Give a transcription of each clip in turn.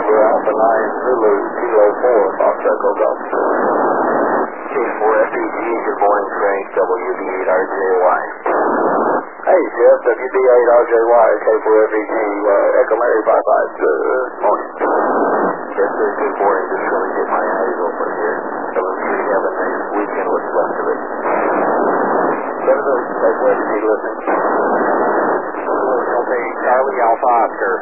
November Alpha 9 Zulu Kilo 4, Fox Echo Golf. K4FEG, good morning, Frank, WB8RJY. Hey, Jeff, WB8RJY, K4FEG, Echo Mary 55, good morning. Yes, sir, good morning. Just trying to get my eyes open here. Coming through, have a nice weekend, what's left of it. Senator, K4FEG listening. Okay, Charlie Alpha Oscar.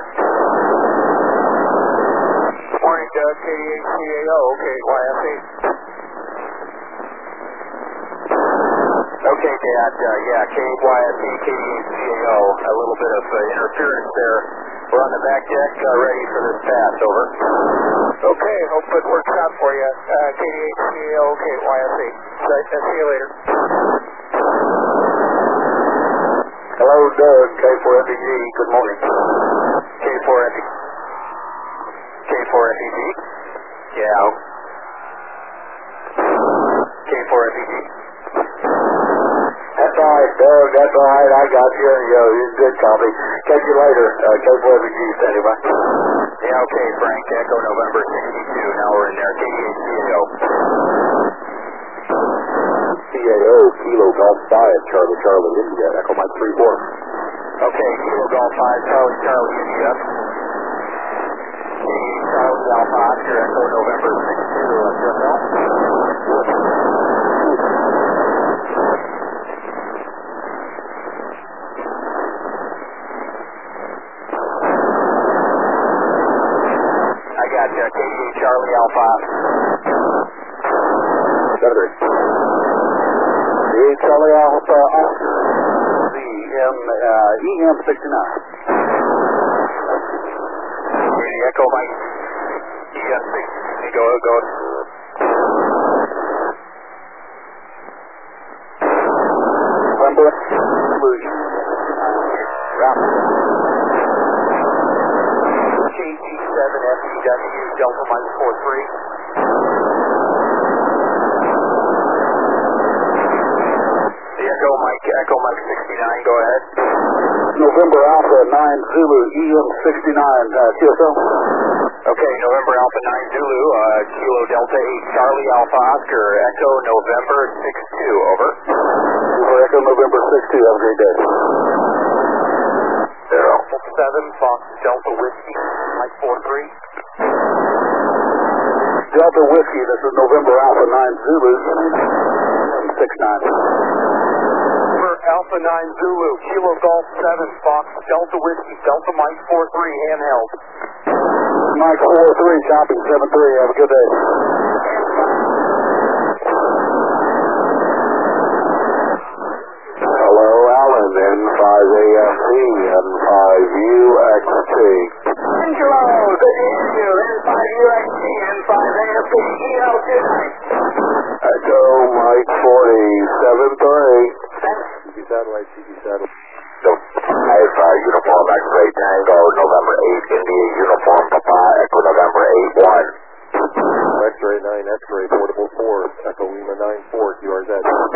Good morning, Doug, KDHCAO, KYFE. Okay, Dad, KYFE, KDHCAO, a little bit of interference there. We're on the back deck, ready for this pass, over. Okay, hope it works out for you. KDHCAO, KYFE. See you later. Hello, Doug, K4FEG, good morning. K4FEG. K4FEG? Yeah. K4FEG. That's all right, Doug, that's all right, I got you. You're good copy. Catch you later, K4FEG, standing by. Yeah, okay, Frank, Echo November 62, now we're in there, KDHCAO. CAO, Kilo Golf 5, Charlie, India, Echo Mike 34. Okay, Kilo Golf 5, Charlie, India. Charlie Alpha Oscar, Echo November 62, QSL. I got you, KD Charlie Alpha. Senator. Charlie Alpha Oscar, EM69. Echo Mike, EM6, go. November, Illusion. KG7FEW, Delta Mike 43. Echo Mike 69, go ahead. November Alpha 9 Zulu, EM69, QSL. Okay, November Alpha 9 Zulu, Kilo Delta 8 Charlie Alpha Oscar, Echo November 62, over. Echo November 62, have a great day. 7 Fox Delta Whiskey, Mike 43. Delta Whiskey, this is November Alpha 9 Zulu, EM69. Alpha 9 Zulu, Kilo Golf 7, Fox, Delta Whiskey, Delta Mike 43, handheld. Mike 43, copy, 7-3, have a good day. Hello, Alan, N5AFC, N5UXT. Angelo, good evening, N5UXT, N5AFC, EL tonight. Echo Mike 40, 7-3. Satellite, CB satellite. Uniform X-ray Tango, November 8, India, Uniform Papa, Echo November 8-1. X-ray 9, X-ray, portable 4, Echo Lima 9-4, QRZ.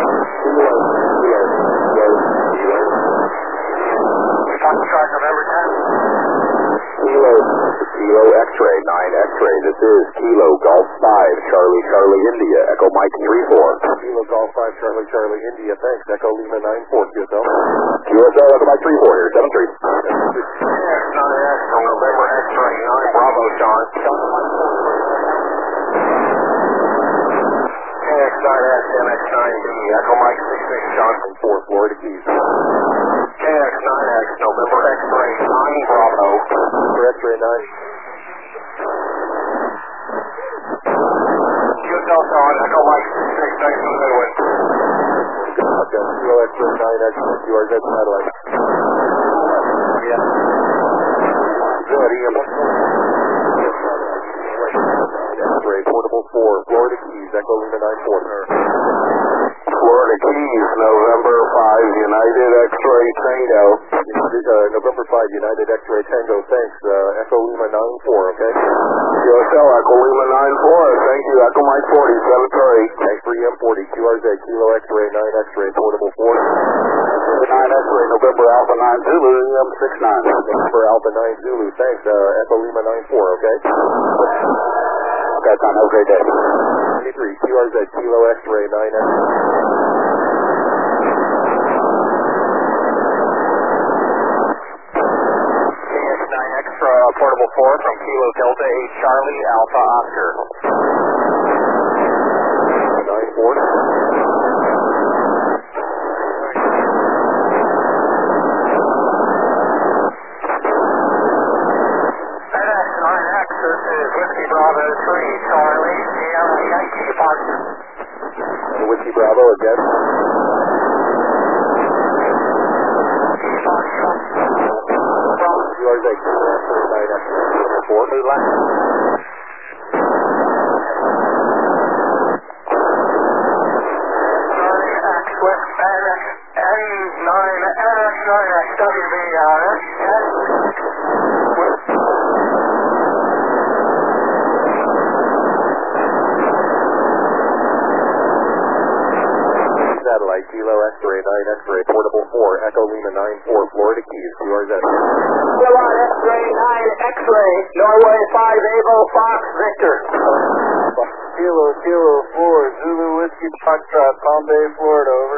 Foxtrot November 10. Kilo X-ray, 9 X-ray, this is Kilo Golf 5, Charlie, India, Echo Mike 3-4. Kilo Golf 5, Charlie, India, thanks, Echo Lima 9-4, QSL. QSL, Echo Mike 3-4 here, 7-3. November X-ray 9, Bravo, Sean. KX9X, MX9B, Echo Mike 66, Johnson 4, Florida Keys. KX9X, November X-ray 9, Bravo. X-ray 9. QSL, Sean, Echo Mike 66, thanks for the midway. Okay, Kilo X-ray 9X, QRZ satellite. Yeah. Good, EM. X-ray, portable 4, Florida Keys, Echo Lima 9-4. Florida Keys, November 5, United X-ray Tango. November 5, United X-ray Tango, thanks. Echo Lima 9-4, okay? QSL, Echo Lima 9-4, thank you. Echo Mike 40, 7-3. Thanks for EM40, QRZ, Kilo X-ray, 9 X-ray, portable 4. 9 X-ray. X-ray November Alpha 9 Zulu, EM69. November Alpha 9 Zulu, thanks. Echo Lima 94, okay? Okay, Tom, have a great day. 23, QRZ, Kilo X-ray 9X. KX9X portable 4 from Kilo Delta 8 Charlie Alpha Oscar. 94. NX9X, this is Whiskey Bravo 3 Charlie Sierra Yankee Foxtrot. Whiskey Bravo again. QRZ, Kilo X-ray 9X. 4. Satellite, Kilo X-ray 9 X-ray, portable 4, Echo Lima 94, Florida Keys, QRZ. Kilo X-ray 9 X-ray, Norway 5 Avo Fox Victor. Kilo 4, Zulu Whiskey Foxtrot, Palm Bay, Florida, over.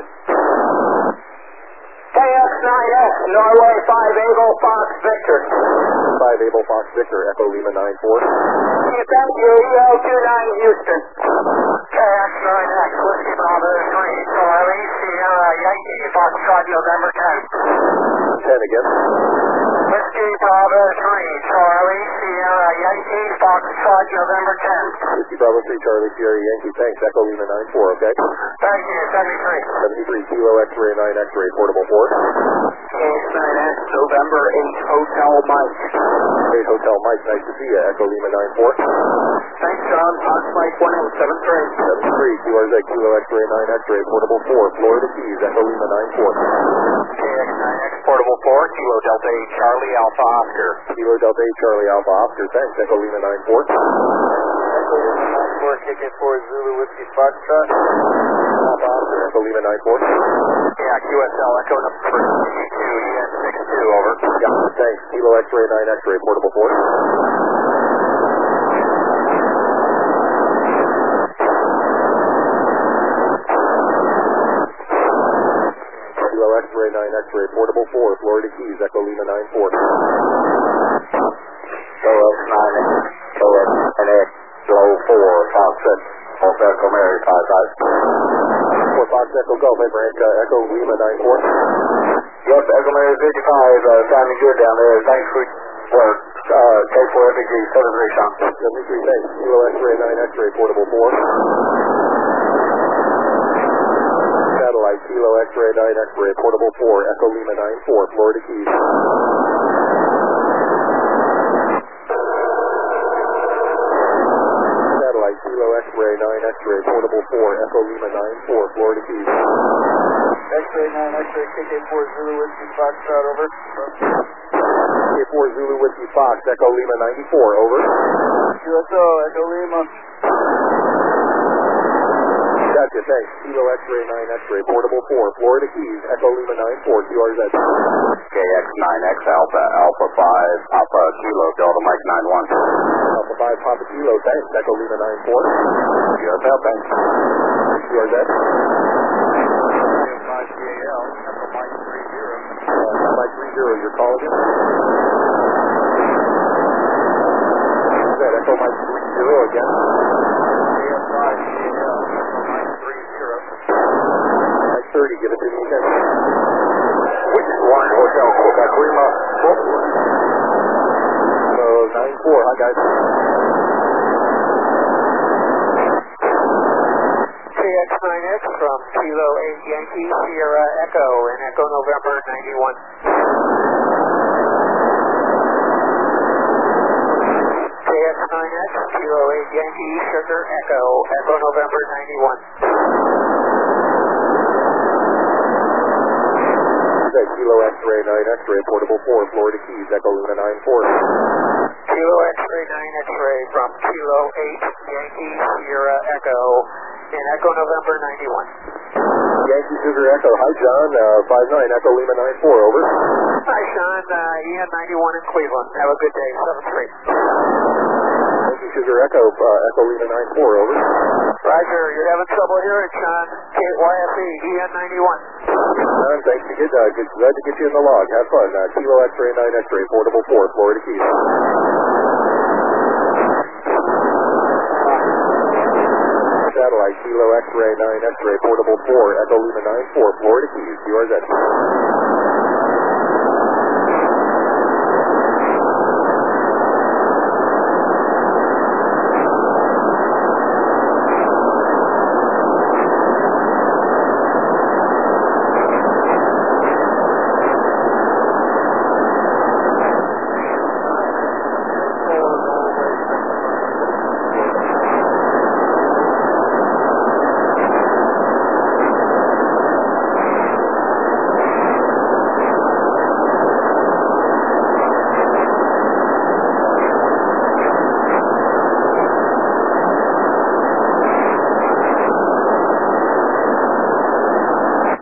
KX9X, Norway 5 Avo Fox Victor. 5 Able Fox Victor, Echo Lima 94. Thank you, EL29 Houston. KX9X, Whiskey Bravo 3, Charlie Sierra Yankee Foxtrot, November 10th. 10 again. Whiskey Bravo 3, Charlie Sierra Yankee Foxtrot, November 10th. Whiskey Bravo 3, Charlie Sierra Yankee, thanks, Echo Lima 94, okay? Thank you, 73. 73, Kilo X-ray 9 X-ray, portable 4. KX9X, November 8 Hotel Mike. 8 Hotel Mike, nice to see you, Echo Lima 94. Thanks, John. Fox Mike 107.3. 73, QRZ, Kilo X-ray 9 X-ray, portable 4, Florida Keys, Echo Lima 94. KX9X, portable 4, Kilo Delta 8 Charlie Alpha Oscar. Kilo Delta 8 Charlie Alpha Oscar, thanks, Echo Lima 94. Echo Lima 94, KK4 Zulu Whiskey Foxtrot, Alpha Oscar, Echo Lima 94. Yeah, QSL Echo number 2, EN62, over. Yeah, thanks, Kilo X-ray 9 X-ray, portable 4. Kilo X-ray 9 X-ray, portable 4, Florida Keys, Echo Lima 94. KX9X, KX9X, Low 4, Foxtrot, Golf Echo Mary 55. 4 Fox Echo Golf, Echo Lima 94. Yep, Echo Mary 55, sounding good down there. Thanks for work. K4 FPG, 73 Sean. 73, thanks. Kilo X-ray 9 X-ray, portable 4. Satellite, Kilo X-ray 9 X-ray, portable 4, Echo Lima 94, Florida Keys. Satellite, Kilo X-ray 9 X-ray, portable 4, Echo Lima 94, Florida Keys. X-ray 9 X-ray, KK4 Zulu Whiskey Foxtrot, over. KK4 Zulu Whiskey Fox, Echo Lima 94, over. QSO, Echo Lima. Gotcha, thanks. Kilo X-ray 9 X-ray, portable 4, Florida Keys, Echo Lima 94, QRZ. KX9X Alpha 5 Alpha Kilo Delta Mike 91. Alpha 5 Papa Kilo, thanks, Echo Lima 94. QSL, thanks. QRZ. Echo Mike 30. Mike 30, you're calling in? Echo Mike 30 again. Mike 30, give it to me again. Which one? Hotel Quebec Lima. So 94, hi guys. KX9X from Kilo 8 Yankee Sierra Echo in Echo November 91. KX9X Kilo 8 Yankee Sugar Echo, Echo November 91. Kilo X-ray 9 X-ray, portable 4, Florida Keys, Echo Lima 94. Kilo X-ray 9 X-ray from Kilo 8 Yankee Sierra Echo in Echo November 91. Yankee Sugar Echo. Hi, John. 59 Echo Lima 94, over. Hi, Sean. Ian 91 in Cleveland. Have a good day. 7-3. Yankee Sugar Echo, Echo Lima 94, over. Roger. You're having trouble hearing, Sean. KYFE, Ian 91. John, thanks. Glad to get you in the log. Have fun. Kilo X-ray 9 X-ray, portable 4, Florida Keys. Satellite, Kilo X-ray 9 X-ray, portable 4, Echo Lima 94, Florida Keys. URZ.